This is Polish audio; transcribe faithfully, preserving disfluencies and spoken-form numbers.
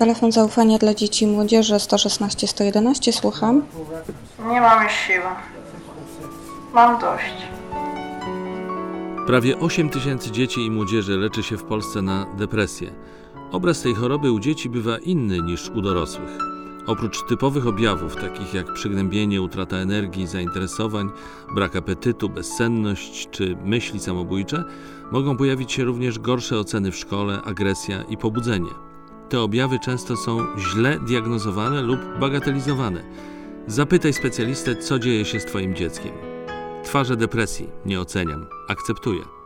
Telefon zaufania dla dzieci i młodzieży sto szesnaście sto jedenaście, słucham. Nie mam już siły. Mam dość. Prawie osiem tysięcy dzieci i młodzieży leczy się w Polsce na depresję. Obraz tej choroby u dzieci bywa inny niż u dorosłych. Oprócz typowych objawów, takich jak przygnębienie, utrata energii, zainteresowań, brak apetytu, bezsenność czy myśli samobójcze, mogą pojawić się również gorsze oceny w szkole, agresja i pobudzenie. Te objawy często są źle diagnozowane lub bagatelizowane. Zapytaj specjalistę, co dzieje się z Twoim dzieckiem. Twarze depresji nie oceniam, akceptuję.